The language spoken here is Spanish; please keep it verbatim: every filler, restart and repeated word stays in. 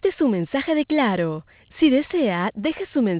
Este es un mensaje de Claro. Si desea, deje su mensaje